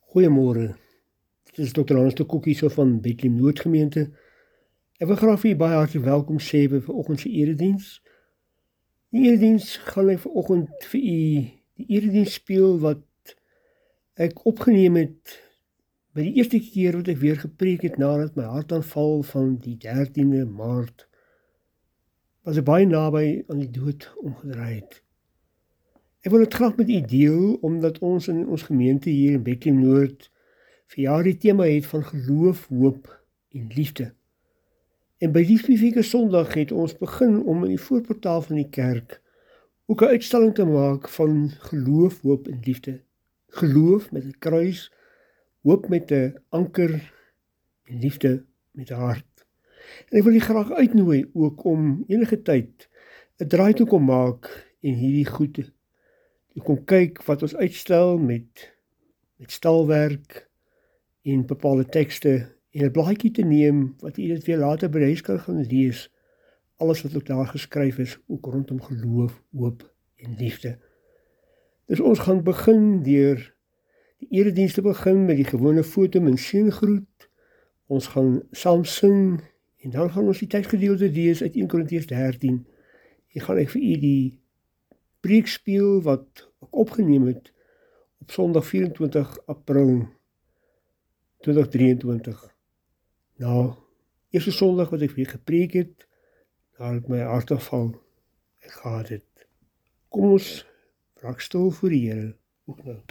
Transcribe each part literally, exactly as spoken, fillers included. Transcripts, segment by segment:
Goeiemôre, dit is dokter Hans de Kok hier van Bethlehem Noordgemeente. Ek wil graag vir u baie hartlik welkom sê by vanoggend se erediens. Die erediens gaan ek vanoggend vir u die erediens speel wat ek opgeneem het by die eerste keer wat ek weer gepreek het nadat my hartaanval van die dertiende Maart was ek baie naby aan die dood omgedraai het. Ek wil dit graag met u deel, omdat ons in ons gemeente hier in Bethlehem Noord vir jaar die tema het van geloof, hoop en liefde. En by die spesifieke Sondag het ons begin om in die voorportaal van die kerk ook 'n uitstalling te maak van geloof, hoop en liefde. Geloof met 'n kruis, hoop met 'n anker en liefde met 'n hart. En ek wil u graag uitnooi ook om enige tyd 'n draai te kom maak en hierdie goed jy kom kyk wat ons uitstel met, met stalwerk en bepaalde tekste en 'n blaadjie te neem wat jy dit weer later by die huis kan gaan lees. Alles wat ook daar geskryf is, ook rondom geloof, hoop en liefde. Dus ons gaan begin deur die erediens te begin met die gewone foto en seëngroet. Ons gaan saam sing en dan gaan ons die teksgedeelte lees uit eerste Korintiërs dertien. En gaan ek vir u die preek speel wat ek opgeneem het op Sondag vyf-en-twintig April twintig drieëntwintig. Nou, eerste Sondag wat ek weer gepreek het, daar het my hartaanval ek gehad het. Kom ons raak stil voor die Here ook nou.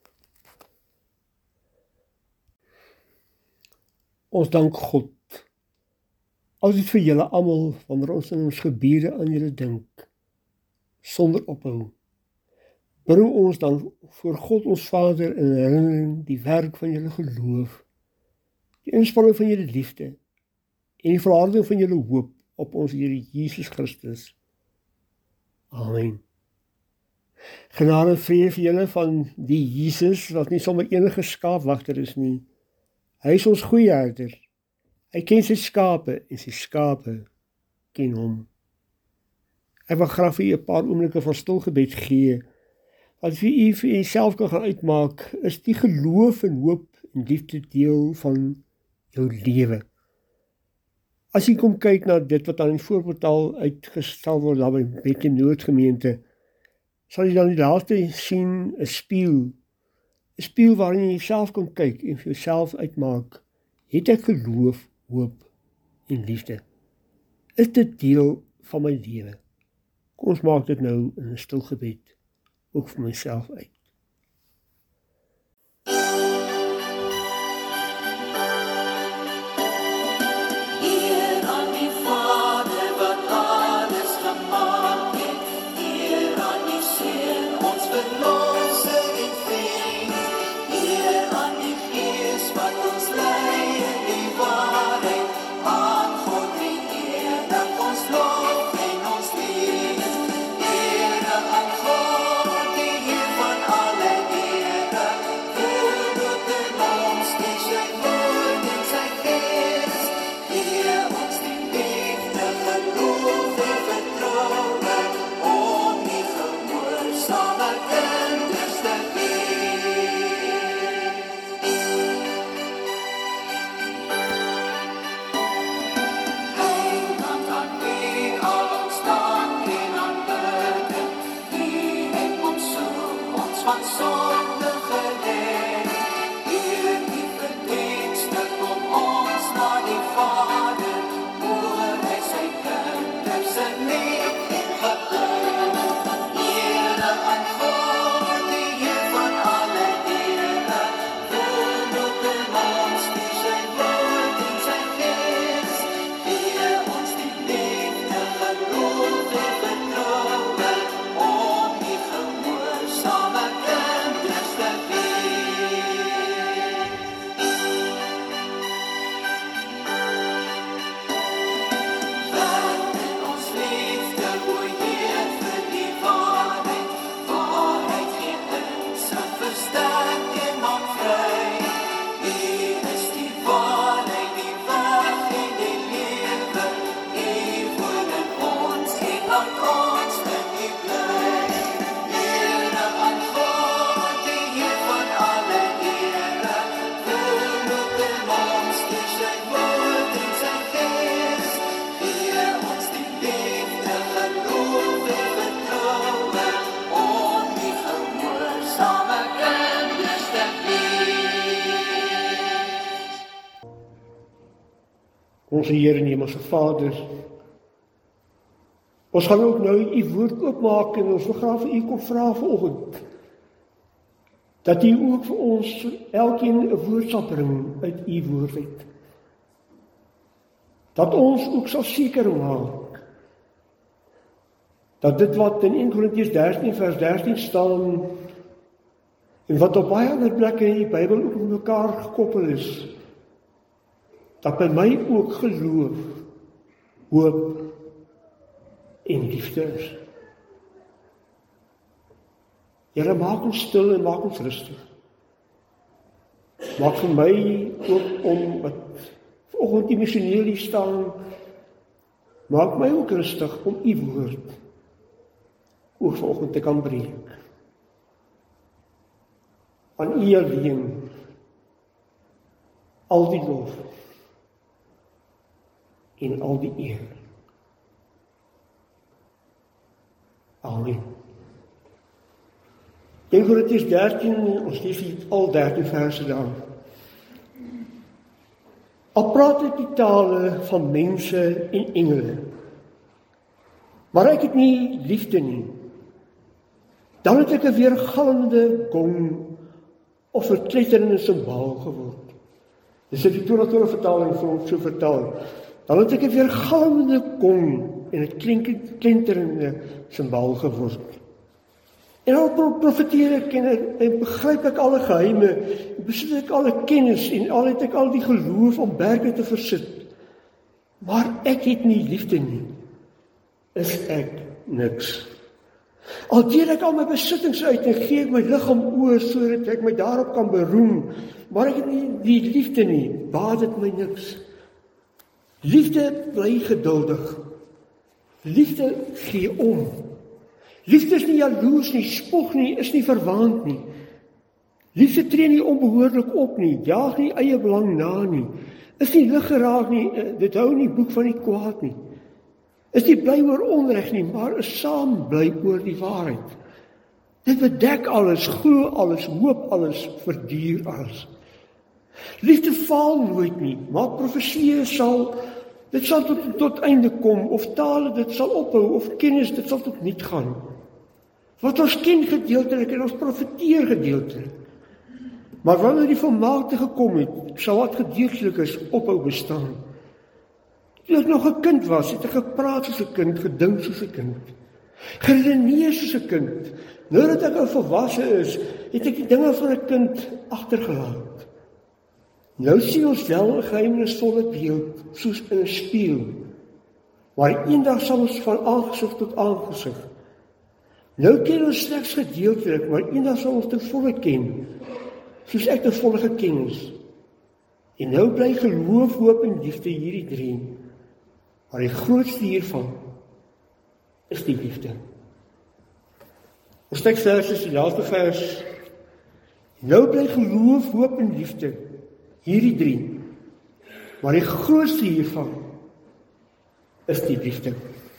Ons dank God. Altyd vir julle almal wanneer ons in ons gebede aan julle dink, sonder ophou. Bring ons dan voor God ons Vader in herinnering die werk van julle geloof, die inspanning van julle liefde en die volharding van julle hoop op ons Here Jesus Christus. Amen. Genade en vrede vir julle van die Jesus wat nie sommer enige skaapwagter is nie. Hy is ons goeie herder. Hy ken sy skape en sy skape ken hom. Ek wil graag vir u 'n paar oomblikke van stil gebed gee, wat vir u vir jouself kan gaan uitmaak, is die geloof en hoop en liefde deel van jou lewe. As jy kom kyk na dit wat aan die voorportaal uitgestal word daar by Bethlehem Noordgemeente, sal jy dan die laaste sien 'n spieël, 'n spieël waarin jy jouself kan kyk en vir jouself uitmaak, het ek geloof, hoop en liefde? Is dit deel van my lewe? Kom ons maak dit nou in 'n stil gebed, ook vir myself uit. Van Ons Here en Hemelse Vader, ons gaan ook nou u woord oopmaak en ons wil graag vir u kom vra vanoggend, dat u ook vir ons elkeen 'n woord sal bring uit u woord uit. Dat ons ook sal seker maak, dat dit wat in Eerste Korintiërs dertien vers dertien staan, en wat op baie ander plekke in die Bybel ook met mekaar gekoppel is, dat by my ook geloof, hoop en liefde is. Here, maak ons stil en maak ons rustig. Maak vir my ook om wat vanoggend emosioneel hier staan, maak my ook rustig om u woord ook vanoggend te kan breek. Aan u alleen al die lof en al die eer. Amen. In Korintiërs dertien, ons lees hier al dertien verse daar. Al praat ek die tale van mense en engele, maar ek het nie liefde nie, dan het ek 'n weergalmende gong of verkletterende simbaal geword. Dis die Torah vertaling vir ons so vertaal. Dan het ek 'n weergalmende gong en 'n klinterende simbaal geword. En al profeteer ek en, en begryp ek alle geheime, en besit ek alle kennis en al het ek al die geloof om berge te versit. Maar ek het nie liefde nie, is ek niks. Al deel ek al my besittings uit en gee ek my liggaam oor sodat ek my daarop kan beroem, maar ek het nie die liefde nie, baat dit my niks. Liefde bly geduldig. Liefde gee om. Liefde is nie jaloers nie, spog nie, is nie verwaand nie. Liefde tree nie onbehoorlik op nie, jaag nie eie belang na nie, is nie lig geraak nie, dit hou nie boek van die kwaad nie. Is nie bly oor onreg nie, maar is saam bly oor die waarheid. Dit bedek alles, glo alles, hoop alles, verduur alles. Liefde faal nooit nie, maar profeseë sal, dit sal tot, tot einde kom, of tale, dit sal ophou, of kennis, dit sal tot niet gaan. Wat ons ken gedeeltelik en ons profeteer gedeeltelik. Maar wanneer die volmaakte gekom het, sal wat gedeeltelik is ophou bestaan. Toe ek nog 'n kind was, het ek gepraat soos 'n kind, gedink soos 'n kind, geredeneer soos 'n kind. Nou dat ek al volwasse is, het ek die dinge van 'n kind agtergelaat. Nou sien ons wel 'n geheimnisvolle beeld, soos in 'n spieël, maar eendag sal ons van aangesig tot aangesig. Nou ken ons slegs gedeeltelik, maar eendag sal ons ten volle ken, soos ek ten volle geken is. En nou bly geloof, hoop en liefde hierdie drie, maar die grootste hiervan is die liefde. Ons teksvers is die laaste vers. Nou bly geloof, hoop en liefde, hierdie drie, maar die grootste hiervan is die liefde.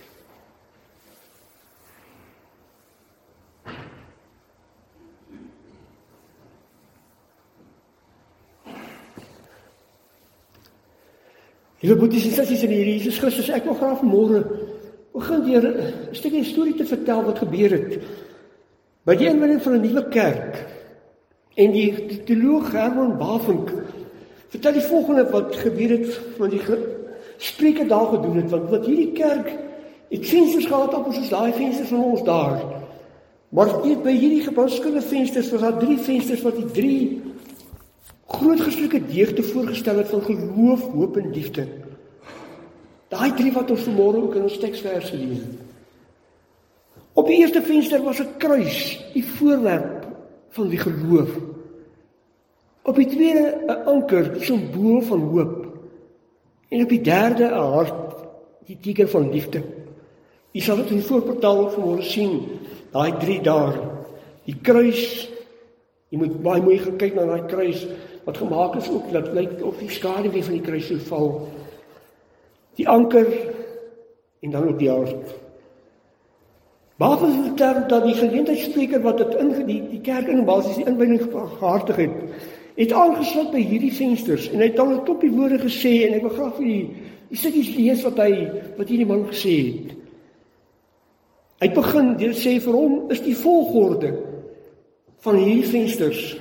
Liewe boeties en sissies in hierdie Jesus Christus, ek wil graag vanmôre begin deur 'n stukkie storie te vertel wat gebeur het by die inwyding van 'n nuwe kerk. En die teoloog Herman Bavinck vertel die volgende wat gebeur het, want die spreker daar gedoen het, want wat hierdie kerk het vensters gehad op soos daai vensters van ons daar. Maar hier, by hierdie gebouskinde vensters was daar drie vensters wat die drie groot Christelike deugde voorgestel het van geloof, hoop en liefde. Daai drie wat ons vanmôre ook in ons teksverse lees. Op die eerste venster was 'n kruis, die voorwerp van die geloof. Op die tweede 'n anker, die simbool van hoop. En op die derde 'n hart, die teken van liefde. Jy sal dit in die voorportaal ook vanmôre sien, daai drie daar. Die kruis, jy moet baie mooi gaan kyk na daai kruis, wat gemaak is ook, dat lyk of die skaduwee van die kruis sou val. Die anker, en dan ook die hart. Bavinck vertel dat die geleentheidsspreker wat dit in die, die kerk in basis die inwyding gehartig het, het aangesluit by hierdie vensters, en hy het dan 'n klompie woorde gesê, en ek wil graag vir die die stukkies lees wat hy, wat hierdie man gesê het. Hy begin deur sê vir hom is die volgorde van hierdie vensters,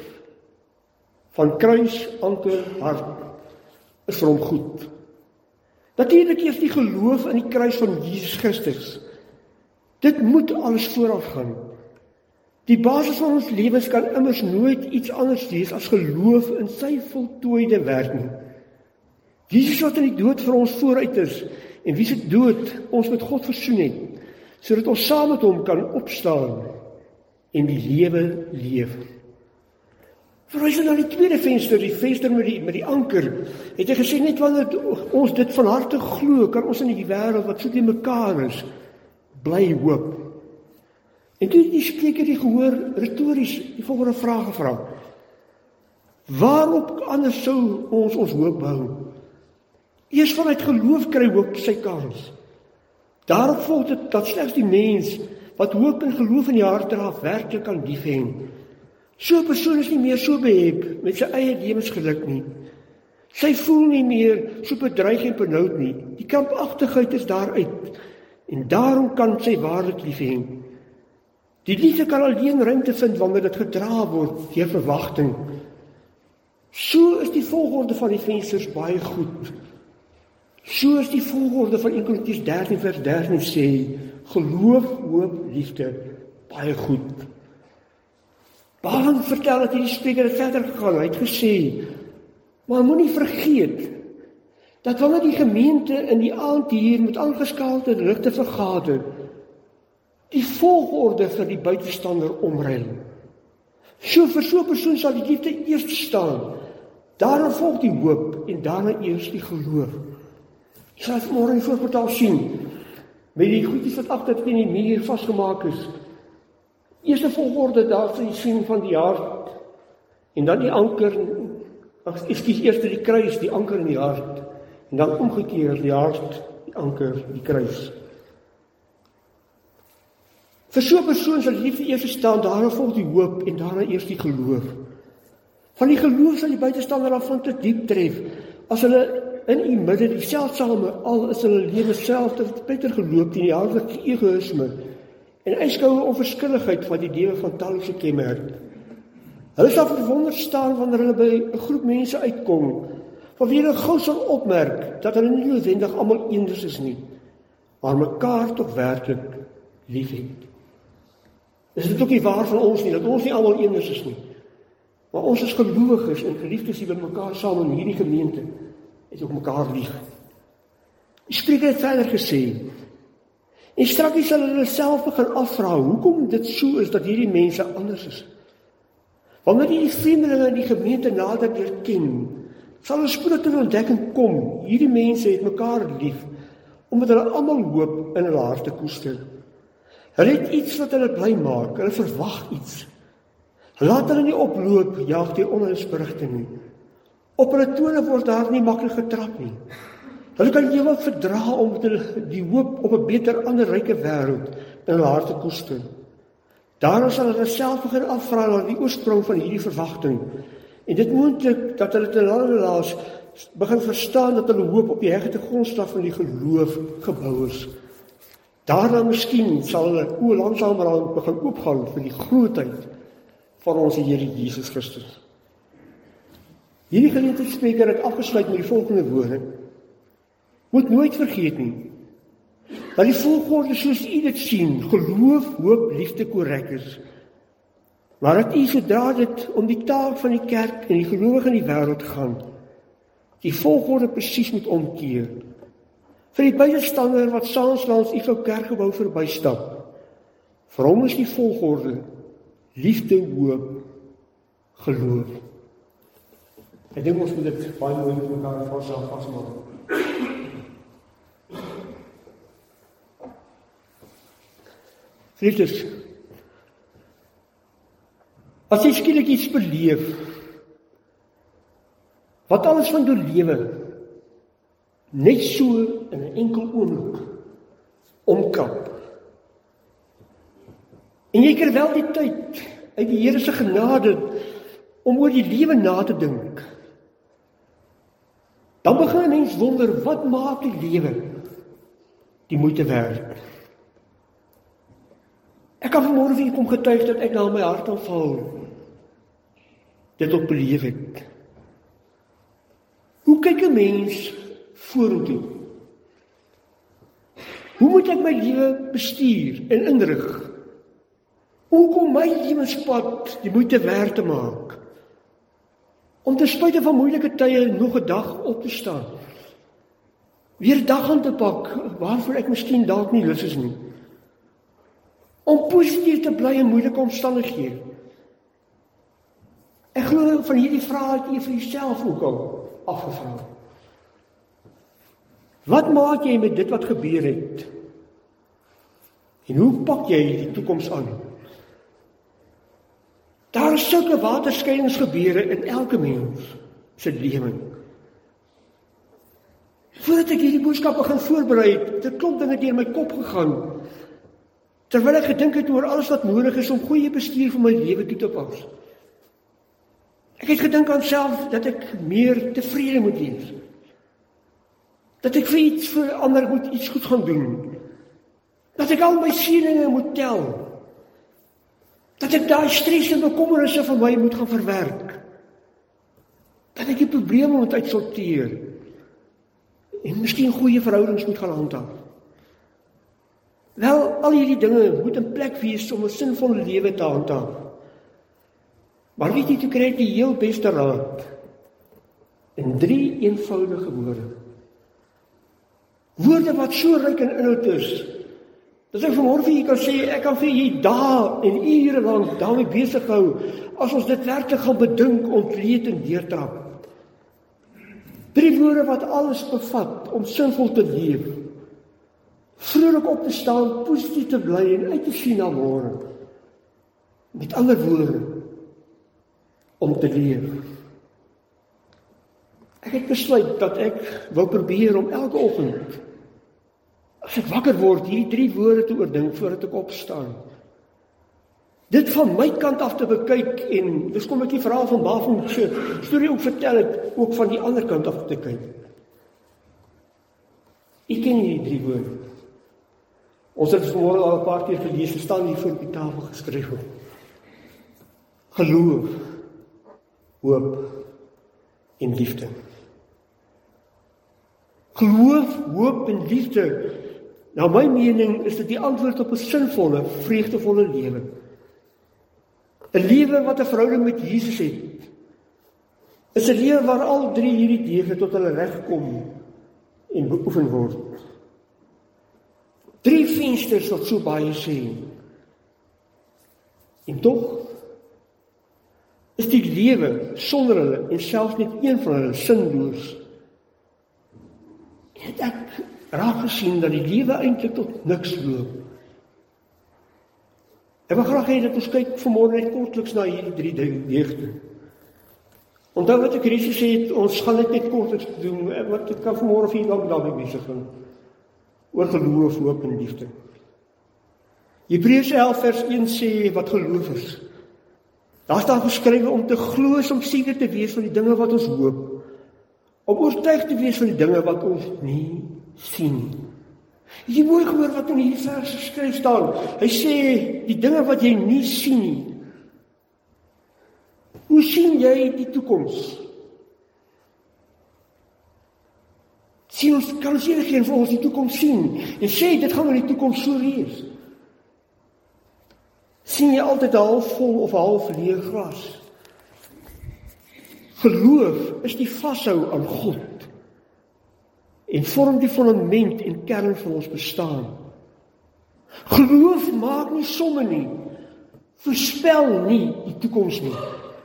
van kruis, anker, hart, is vir hom goed. Natuurlik eers die geloof in die kruis van Jesus Christus. Dit moet alles vooraf gaan. Die basis van ons lewens kan immers nooit iets anders wees as geloof in sy voltooide werk nie. Jesus wat in die dood vir ons vooruit is, en wie se dood ons met God versoen het, sodat ons saam met hom kan opstaan en die lewe leef. Verwys na die tweede venster, die venster met die, met die anker, het hy gesê, net wanneer ons dit van harte glo, kan ons in die wêreld wat so teen mekaar is, bly hoop. En toe die spreker die gehoor retories die volgende vraag gevra: waarop anders sou ons ons hoop bou? Eers vanuit geloof kry hoop sy kans. Daarop volg dit dat slegs die mens wat hoop en geloof in die hart dra, werklik kan lief hê. So 'n persoon is nie meer so behep met sy eie lewensgeluk nie. Sy voel nie meer so bedreig en benoud nie. Die krampagtigheid is daaruit. En daarom kan sy waarlik lief hê. Die liefde kan alleen ruimte vind wanneer dit gedra word deur verwagting. So is die volgorde van die vensters baie goed. So is die volgorde van Eerste Korintiërs dertien vers dertien sê, geloof, hoop, liefde, baie goed. Baan vertel dat hierdie spreker het verder gegaan. Hy het gesê, maar moenie vergeet dat wanneer die gemeente in die aand hier met aangeskaalte ligte vergader, die volgorde vir die buitestander omruil. So vir so 'n persoon sal die liefde eers staan, daarna volg die hoop en daarna eers die geloof. Jy sal vanmôre in die voorportaal sien, met die goedjies wat agter teen die muur vasgemaak is. Eerste volgorde daar sal jy sien van die hart, en dan die anker, ekskuus, eers die kruis, die anker in die hart, en dan omgekeer die hart, die anker, die kruis. Vir so 'n persoon sal die liefde eers staan, daarna volg die hoop en daarna eers die geloof. Van die geloof sal die buitestander daarvan te diep tref, as hulle in u midde die seldsame, al is hulle lewe self te bitter geloop teen die hartlike egoïsme en yskoue onverskilligheid van die lewe van tallose kenmerk. Hulle sal verwonderd staan wanneer hulle by 'n groep mense uitkom, van wie hulle gou sal opmerk dat hulle nie noodwendig almal eenders is nie, maar mekaar tog werklik lief het. Is dit ook nie waar van ons nie, dat ons nie almal eenders is nie, maar ons is gelowiges en geliefdes hier by mekaar saam in hierdie gemeente, het ook mekaar lief. Die spreker het verder gesê, en strakkies sal hulle self begin afvra, hoekom dit so is dat hierdie mense anders is. Wanneer die vreemdelinge in die gemeente nader leer ken, sal 'n spoedige ontdekking kom, hierdie mense het mekaar lief, omdat hulle almal hoop in hulle harte koester. Hulle het iets wat hulle bly maak, hulle verwag iets. Laat hulle nie oploop, jaag die onheilsberigte nie. Op hulle tone word daar nie maklik getrap nie. Hulle kan jy wat verdra om die hoop op 'n beter, ander ryke wêreld in hulle harte koester. Daarom sal hulle self begin afvra na die oorsprong van hierdie verwagting. En dit moontlik dat hulle te laas begin verstaan dat hulle hoop op die hegte grondslag van die geloof gebou is. Daarna miskien sal hulle oë langsamerhand begin oopgaan vir die grootheid van ons Here Jesus Christus. Hierdie geleentheidsspreker het afgesluit met die volgende woorde: moet nooit vergeet nie, dat die volgorde soos u dit sien, geloof, hoop, liefde korrek is. Maar dat u sodra dit om die taak van die kerk en die gelowiges in die wêreld gaan, die volgorde presies moet omkeer. Vir die buitestander wat saans langs u ou kerkgebou verbystap, vir hom is die volgorde liefde, hoop, geloof. Ek dink ons moet dit baie mooi met mekaar voorstel vasmaak. Vriendes, as jy skielik iets beleef, wat alles van jou lewe net so in 'n enkel oomblik omkap, en jy kry wel die tyd uit die Here se genade om oor die lewe na te dink, Dan begin 'n mens wonder, wat maak die lewe die moeite werd? Ek kan vanmôre vir u kom getuig dat ek na my hartaanval dit ook beleef het. Hoe kyk 'n mens vorentoe? Hoe moet ek my lewe bestuur en inrig? Hoe kom my lewenspad die moeite werd te maak? Om ten spyte van moeilike tye nog 'n dag op te staan. Weer dag aan te pak, waarvoor ek miskien dalk nie lus is nie. Om positief te bly in moeilike omstandighede. Ek glo van hierdie vrae het jy vir jouself ook al afgevra. Wat maak jy met dit wat gebeur het? En hoe pak jy die toekoms aan? Daar is sulke waterskeidings-gebeure in elke mens se lewe. Voordat ek hierdie boodskap begin voorberei het, het 'n klomp dinge deur my kop gegaan. Terwyl ek gedink het oor alles wat nodig is om goeie bestuur vir my lewe toe te pas. Ek het gedink aan self dat ek meer tevrede moet wees. Dat ek vir iets vir ander moet iets goed gaan doen. Dat ek al my seëninge moet tel. Dat ek daai stres en bekommernisse van my moet gaan verwerk. Dat ek die probleme moet uitsorteer. En miskien goeie verhoudings moet gaan handhaaf. Wel, al hierdie dinge moet in plek wees om 'n sinvolle lewe te handhaaf. Maar weet jy, toe kry ek die heel beste raad in drie eenvoudige woorde. Woorde wat so ryk in inhoud is, dat ek vanmôre vir jy kan sê, ek kan vir jy dae en ure lank daarmee besig hou, as ons dit werklik gaan bedink, ontleed en deurtrap. Drie woorde wat alles bevat om sinvol te leef. Vrolik op te staan, positief te bly en uit te sien na môre. Met ander woorde, om te leef. Ek het besluit dat ek wil probeer om elke oggend, as ek wakker word, hierdie drie woorde te oordink voordat ek opstaan. Dit van my kant af te bekyk en, dis kom ek die verhaal van Bavon se storie ook vertel het, ook van die ander kant af te kyk. Ek ken hierdie drie woorde. Ons het vanmôre al 'n paar keer gelees, het staan hier voor op die tafel geskryf. Geloof, hoop en liefde. Geloof, hoop en liefde, na my mening is dit die antwoord op 'n sinvolle, vreugdevolle lewe. 'n Lewe wat 'n verhouding met Jesus het, is 'n lewe waar al drie hierdie dinge tot hulle reg kom en beoefen word. Drie vensters wat so baie sê. En tog is die lewe sonder hulle en selfs net een van hulle sinloos. Het ek raak gesien dat die lewe eintlik tot niks loop. Ek wil graag hê dat ons kyk vanmôre net kortliks na hierdie drie deugde. Onthou wat ek reeds gesê het, ons gaan dit net kortliks doen, wat ek kan vanmôre vir julle daarmee besig gaan. Oor geloof, hoop en liefde. Hebreërs elf vers een sê wat geloof is. Daar staan geskrywe om te glo is om seker te wees van die dinge wat ons hoop. Om oortuig te wees van die dinge wat ons nie sien nie. Jy mooi gehoor wat in hierdie vers geskryf staan. Hy sê die dinge wat jy nie sien nie. Hoe sien jy die toekoms? Sien ons, kan ons enigeen vir ons die toekoms sien? En sê, dit gaan in die toekoms so wees. Sien jy altyd half vol of half leeg glas? Geloof is die vashou aan God en vorm die fundament en kern van ons bestaan. Geloof maak nie somme nie, voorspel nie die toekoms nie.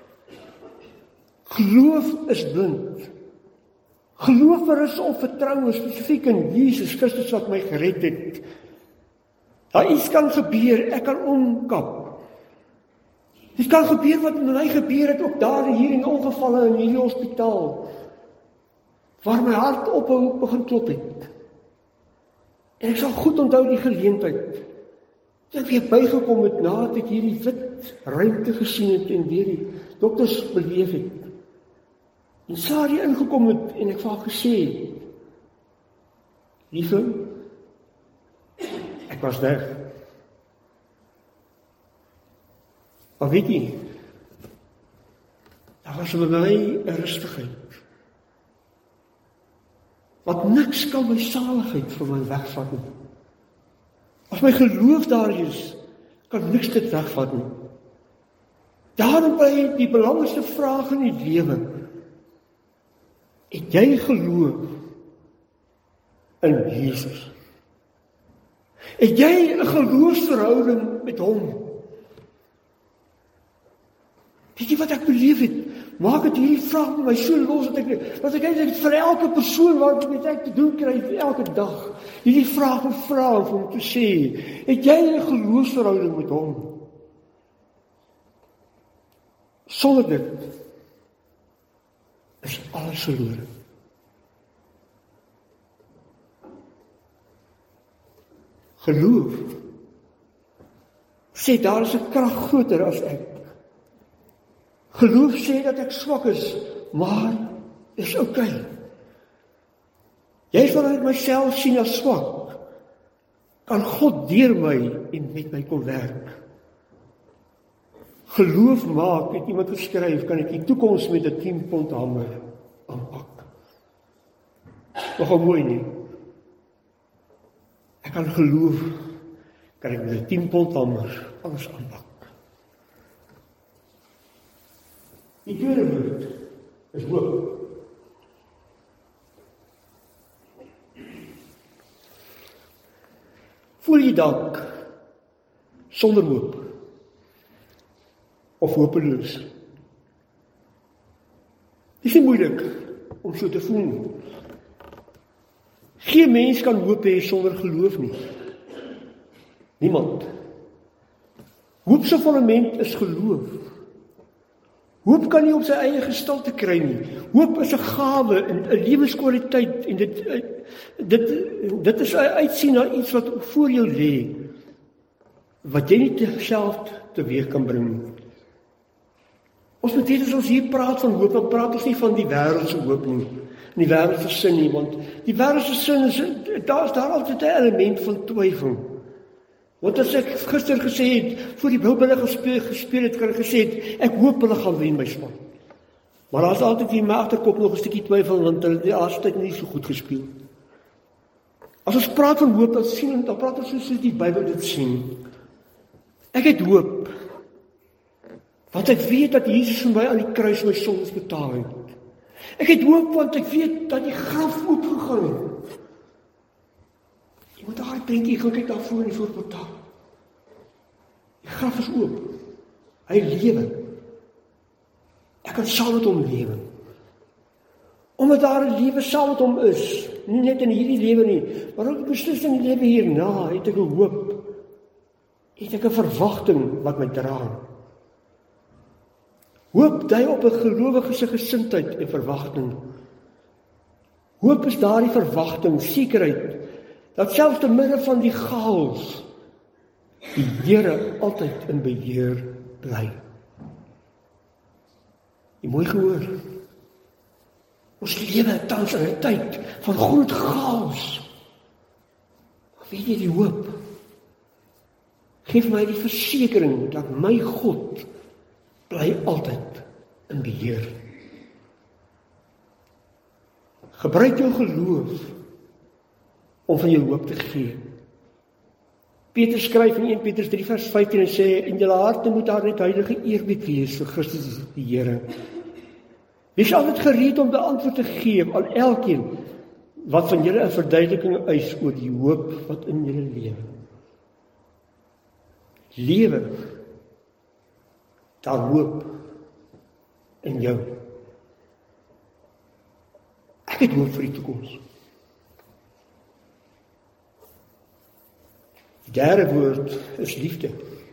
Geloof is blind. Geloof berus op vertroue spesifiek in Jesus Christus wat my gered het. Daar iets kan gebeur, ek kan omkap. Dit kan gebeur wat met my gebeur het, ook daar hier in ongevalle in hierdie hospitaal, waar my hart ophou begin klop het. En ek sal goed onthou die geleentheid, dat ek weer bygekom het, nadat ek hierdie wit ruimte gesien het, en weer die dokters beleef het. En Sari ingekom het en ek vir haar gesê, liefde, ek was weg. Maar weet jy, daar was by my 'n rustigheid, wat niks kan my saligheid van my wegvat nie. As my geloof daar is, kan niks dit wegvat nie. Daarom by die belangrikste vraag in die lewe, het jy geloof in Jesus? Het jy 'n geloofsverhouding met hom? Weet jy wat ek beleef het? Maak het hierdie vraag met my so los, dat ek, dat ek eintlik vir elke persoon wat met ek te doen kry, elke dag, hierdie vraag en vraag om te sê, het jy 'n geloofsverhouding met hom? Sonder dit is alles verlore. Geloof sê daar is 'n krag groter as ek. Geloof sê dat ek swak is, maar is oukei. Okay. Jy sal uit myself sien as swak, kan God deur my en met my kom werk. Geloof maak, het iemand geskryf, kan ek die toekoms met 'n tien pond hamer aanpak. Nogal mooi nie. Ek kan geloof, kan ek met 'n tien pond hamer alles aanpak. Die tweede woord is hoop. Voel jy dalk sonder hoop? Of hopeloos? Dit is nie moeilik om so te voel. Geen mens kan hoop hê sonder geloof nie. Niemand. Hoop se fundament is geloof. Hoop kan nie op sy eie gestalte kry nie. Hoop is 'n gawe, 'n lewenskwaliteit en dit dit dit is 'n uitsien na iets wat voor jou lê, wat jy nie self teweeg kan bring nie. Ons moet weet as ons hier praat van hoop, dan praat ons nie van die wêreldse hoop nie, die wêreldse sin nie, want die wêreldse sin is, daar is daar altyd 'n element van twyfel. Want as ek gister gesê het, voor die Bybel gespeel, gespeel het, kan ek gesê het, ek hoop hulle gaan wen by span. Maar daar is altyd in my agterkop nog 'n stukkie twyfel, want hulle het die laaste tyd nie so goed gespeel. As ons praat van hoop, dan sien dan praat ons soos die Bybel dit sien. Ek het hoop, want ek weet dat Jesus vir my aan die kruis my sondes betaal het. Ek het hoop, want ek weet dat die graf oopgegaan het. Jy moet daar prentjie gaan kyk daarvoor in die voorportaal. Die graf is oop. Hy lewe. Ek kan saam met hom lewe. Omdat daar 'n lewe saam met hom is, nie net in hierdie lewe nie, maar ook beslis in die lewe hierna, het ek 'n hoop. Het ek 'n verwagting wat my dra. Hoop dui op 'n gelowige se gesindheid en verwagting. Hoop is daardie verwagting, sekerheid, dat selfs te midde van die chaos, die Here altyd in beheer bly. Jy mooi gehoor. Ons lewe tans in 'n tyd van groot chaos. Weet jy die hoop? Geef my die versekering dat my God bly altyd in beheer. Gebruik jou geloof om van jou hoop te gee. Petrus skryf in Eerste Petrus drie vers vyftien en sê, in julle harte moet daar net heilige eerbied wees vir Christus die Here. Wees altyd gereed om 'n antwoord te gee aan elkeen wat van julle 'n verduideliking eis oor die hoop wat in julle lewe. Lewe, daar hoop in jou. Ek het hoop vir die toekoms. Die derde woord is liefde.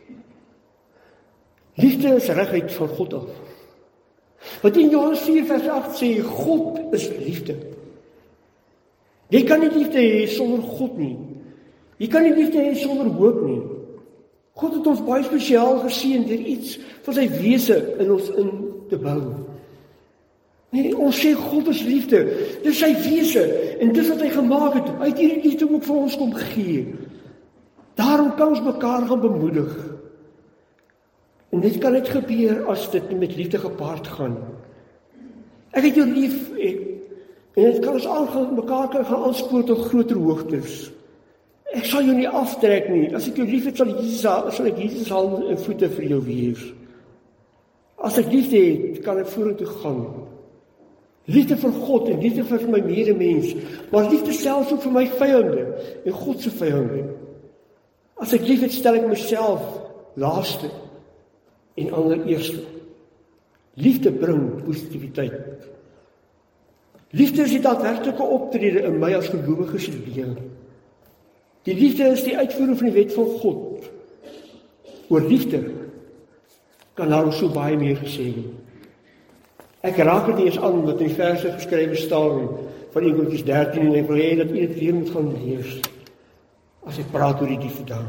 Liefde is reguit van God af. Wat in Johannes vier vers agt sê, God is liefde. Jy kan nie liefde hê sonder God nie. Jy kan nie liefde hê sonder hoop nie. God het ons baie spesiaal geseën deur iets van sy wese in ons in te bou. Nee, ons sê God is liefde. Dis sy wese en dis wat hy gemaak het. Hy het hierdie liefde ook vir ons kom gee. Daarom kan ons mekaar gaan bemoedig. En dit kan net gebeur as dit met liefde gepaard gaan. Ek het jou lief en, en dit kan ons aangaan, mekaar kan gaan aanspoor tot groter hoogtes. Ek sal jou nie aftrek nie. As ek jou lief het, sal, Jesus, sal ek Jesus hande en voete vir jou wees. As ek liefde het, kan ek vorentoe gaan. Liefde vir God en liefde vir my medemens, maar liefde selfs ook vir my vyande en God se vyande. As ek lief het, stel ek myself laaste en ander eerste. Liefde bring positiwiteit. Liefde is die daadwerklike optrede in my as gelowige se lewe. Die liefde is die uitvoering van die wet van God. Oor liefde kan daar so baie meer gesê word. Ek raak dit nie eens aan wat in die verse geskrywe staan van een Korintiërs dertien en ek wil hê dat u dit weer moet gaan lees as ek praat oor die liefde daar.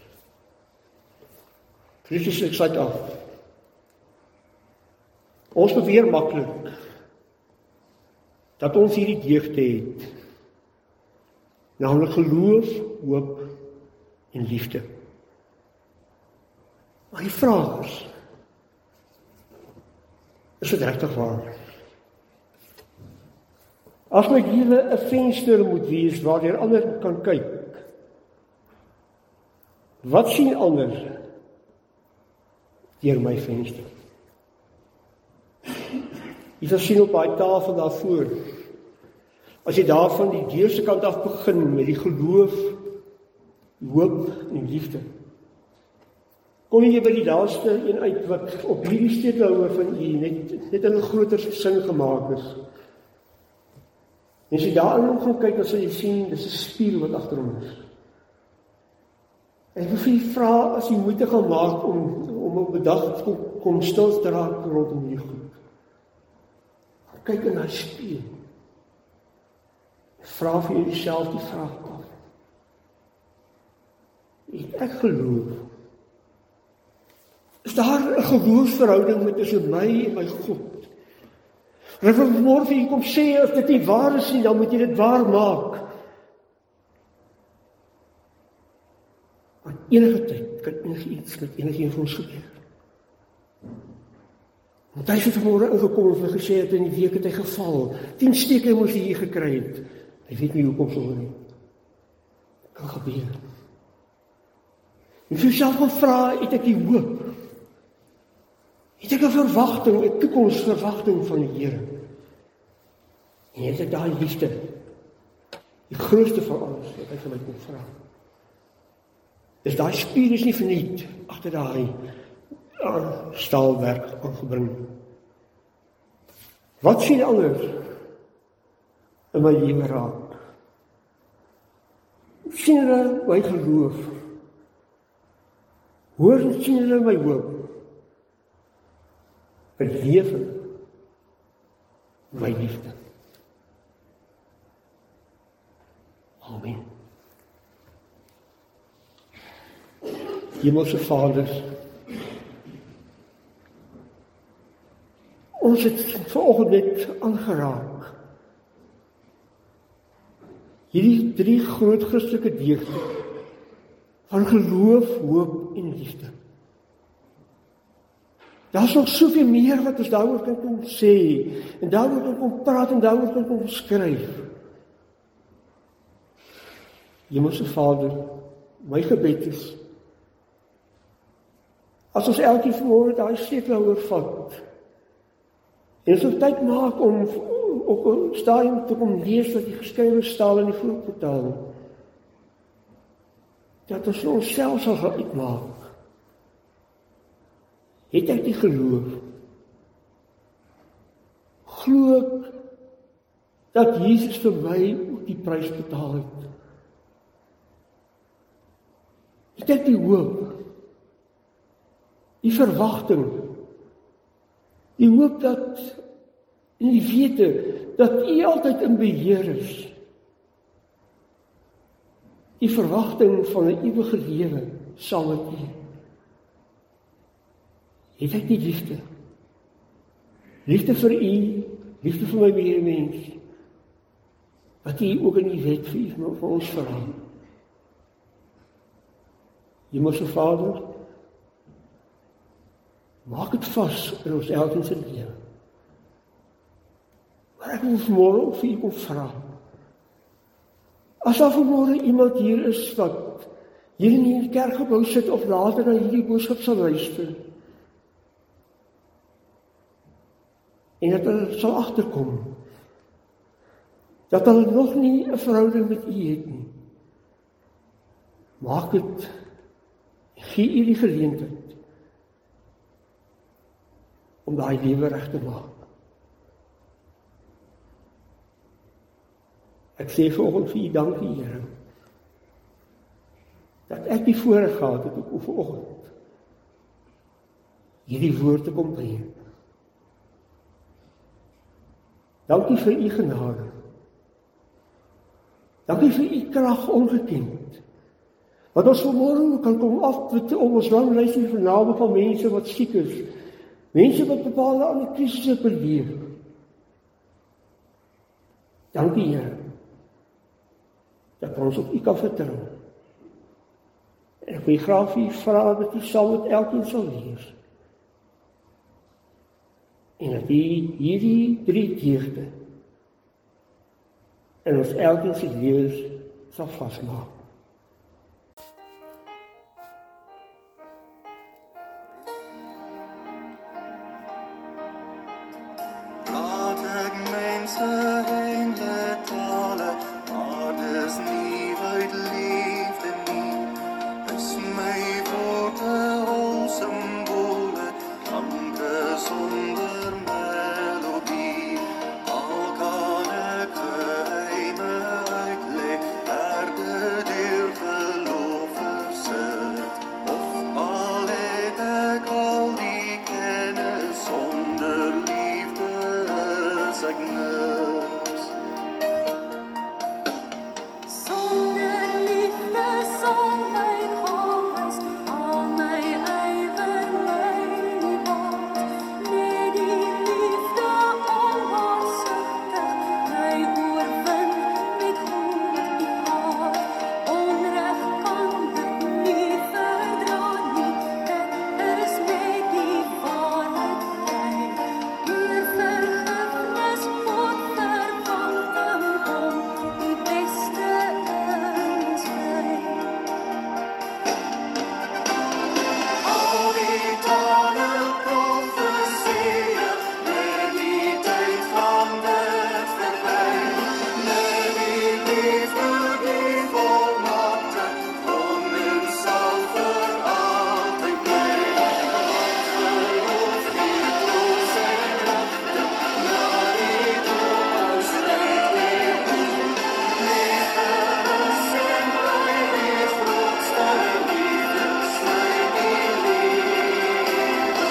Christus, ek sluit af. Ons beweer maklik dat ons hierdie deugde het, naamlik geloof, hoop en liefde. Maar die vraag is, is dit regtig waar? As my lewe 'n venster moet wees waardeur ander kan kyk, wat sien ander deur my venster? Jy sal sien op daai tafel daarvoor, as jy daarvan die deurse kant af begin met die geloof, hoop en liefde, kom jy by die laaste een uit wat op hierdie steekouer van u net, net in 'n groter sin gemaak is. En as jy daarin gaan kyk, dan sal jy sien, dis 'n spieël wat agter hom is. En ek wil vir jy vra, as jy moeite gaan maak om, om op 'n dag kom, kom stil te raak rondom hierdie goed. Kyk in daai spieël. Vra vir jouself die vraag af. Het ek geloof? Is daar 'n geloofsverhouding met tussen my en my God? En as ek môre vir julle kom sê, as dit nie waar is nie, dan moet jy dit waar maak. Want enige tyd kan enige iets met enige een van ons gebeur. Want hy het vanmôre ingekom en gesê het in die week het hy geval. tien steke moes hy hier gekry het. Hy weet nie hoekom so nie. Kan gebeur. En vir jouself gaan vra, het ek die hoop? Het ek 'n verwagting, 'n toekomsverwagting van die Here? En het ek daai liefde, die grootste van alles wat hy vir my kom vra? Dis daai spier is nie verniet agter daai uh, staalwerk aangebring. Wat sien ander in my lewe raak? Sien hulle my geloof? Hoor sien hulle my hoop? Beleef my liefde. Amen. Hemelse Vader, ons het vanoggend net aangeraak. Hierdie drie groot Christelike deugde van geloof, hoop en liefde. Daar is nog soveel meer wat ons daaroor kan kom sê, en daaroor kan kom praat, en daaroor kan kom skryf. Hemelse Vader, my gebed is, as ons elkeen vanmôre daai steekouer vat, en as ons tyd maak om op 'n stadium te kom lees wat die geskrywe staan in die Volksvertaling, dat ons onsself sal gaan uitmaak. Het ek die geloof? Glo ek dat Jesus vir my ook die prys betaal het? Het ek die hoop? Die verwagting? Die hoop dat, en die wete, dat U altyd in beheer is? Die verwagting van 'n ewige lewe saam met U? Het ek die liefde? Liefde vir U liefde vir my medemens, wat U ook in die wet vir, vir ons vra. Hemelse Vader, maak dit vas in ons elkeen se lewe. Maar ek wil vanmôre ook vir U kom vra. As daar vanmôre iemand hier is wat hier in die kerkgebou sit of later na hierdie boodskap sal luister, en dat hulle sal agterkom dat hulle nog nie 'n verhouding met U het nie, maak dit, gee U die geleentheid om daai lewe reg te maak. Ek sê vanoggend vir U dankie, Here, dat ek die voorreg gehad het om vanoggend hierdie woord te kom bring. Dankie vir U genade. Dankie vir U krag ongekend. Wat ons vanmôre kan kom afwit om ons lang lysie van name van mense wat siek is. Mense wat bepaalde ander krisisse beleef. Dankie, Here, dat ons op U kan vertrou. En ek wil graag vir U vra dat U saam met elkeen sal wees. En dat U hierdie drie deugde in ons elkeen se lewens sal vasmaak. Laat ek mense in die tale, maar dis nie uit liefde nie. Is my woorde al symbole, klanke sonder melodie. Al kan ek geheime uitleg, herde deur geloof versit. Of al het ek al die kennis sonder liefde is ek niks. Sonder liefde sal my gawes al my ywer my nie baat. Net die liefde onwaarsigtig my oorwin met God U haat. Onreg kan dit nie verdra nie, dit is net die waarheid bly. Oor vergifnis God verwag om die beste in sy. Al die tale profesieë, net die tyd van dit verby. Net die liefde die volmaakte, kom en sal vir altyd bly. Geloof die troos en kragte, na die toekoms reik weer toe. Liefde is en bly die grootste liefde, sluit die liefde.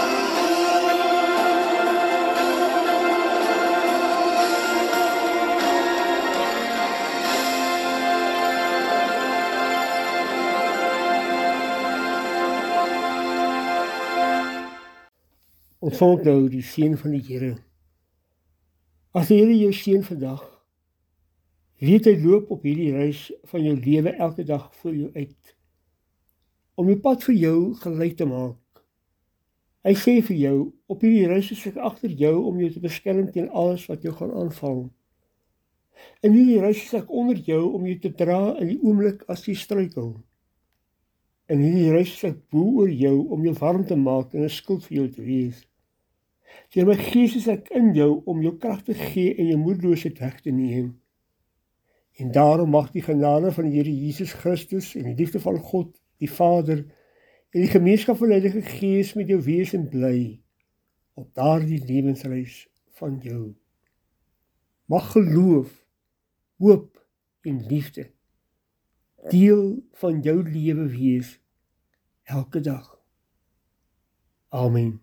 Ontvang nou die seën van die Here. As die Here jou seën vandag, weet hy loop op hierdie reis van jou lewe elke dag voor jou uit, om die pad vir jou gelei te maak. Hy sê vir jou, op hierdie reis is ek agter jou om jou te beskerm teen alles wat jou gaan aanval. In hierdie reis is ek onder jou om jou te dra in die oomblik as jy struikel. In hierdie reis is ek bo oor jou om jou warm te maak en 'n skild vir jou te wees. Deur my Gees is ek in jou om jou krag te gee en jou moedeloosheid weg te neem. En daarom mag die genade van die Here Jesus Christus en die liefde van God, die Vader, en die gemeenskap van die Heilige Gees met jou wees en bly op daardie lewensreis van jou. Mag geloof, hoop en liefde deel van jou lewe wees elke dag. Amen.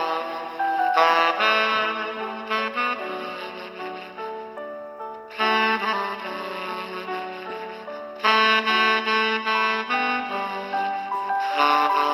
Thank you. Thank